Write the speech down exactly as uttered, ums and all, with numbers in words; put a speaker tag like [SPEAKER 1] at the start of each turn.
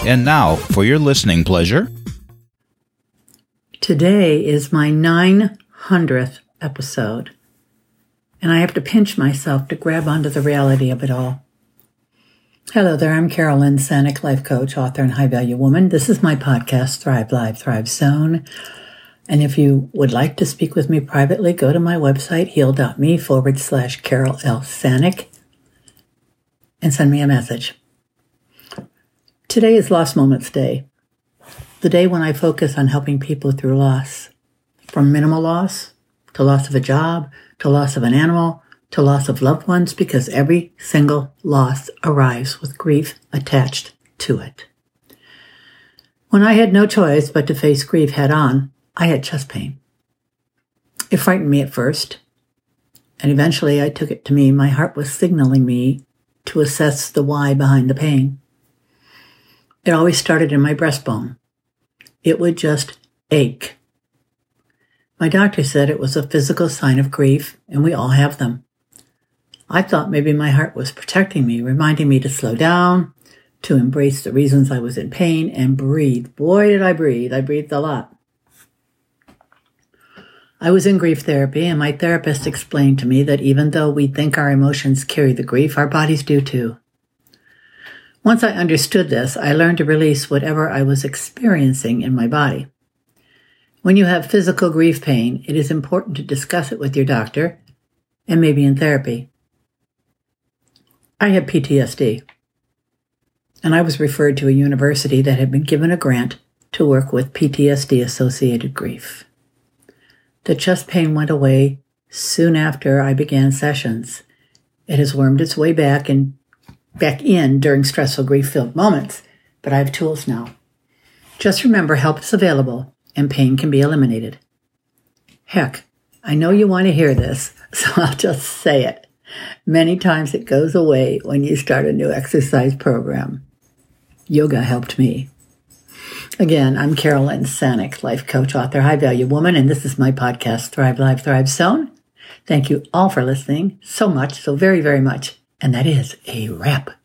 [SPEAKER 1] And now, for your listening pleasure.
[SPEAKER 2] Today is my nine hundredth episode, and I have to pinch myself to grab onto the reality of it all. Hello there, I'm Carol Lynn Sanic, life coach, author, and high-value woman. This is my podcast, Thrive Live, Thrive Zone. And if you would like to speak with me privately, go to my website, heal.me forward slash Carol L. Sanic, and send me a message. Today is Lost Moments Day, the day when I focus on helping people through loss, from minimal loss to loss of a job, to loss of an animal, to loss of loved ones, because every single loss arrives with grief attached to it. When I had no choice but to face grief head on, I had chest pain. It frightened me at first, and eventually I took it to mean my heart was signaling me to assess the why behind the pain. It always started in my breastbone. It would just ache. My doctor said it was a physical sign of grief, and we all have them. I thought maybe my heart was protecting me, reminding me to slow down, to embrace the reasons I was in pain, and breathe. Boy, did I breathe. I breathed a lot. I was in grief therapy, and my therapist explained to me that even though we think our emotions carry the grief, our bodies do too. Once I understood this, I learned to release whatever I was experiencing in my body. When you have physical grief pain, it is important to discuss it with your doctor and maybe in therapy. I had P T S D, and I was referred to a university that had been given a grant to work with P T S D-associated grief. The chest pain went away soon after I began sessions. It has wormed its way back and back in during stressful, grief-filled moments, but I have tools now. Just remember, help is available and pain can be eliminated. Heck, I know you want to hear this, so I'll just say it. Many times it goes away when you start a new exercise program. Yoga helped me. Again, I'm Carol Lynn Sanic, life coach, author, high-value woman, and this is my podcast, Thrive Live, Thrive Zone. Thank you all for listening so much, so very, very much. And that is a wrap.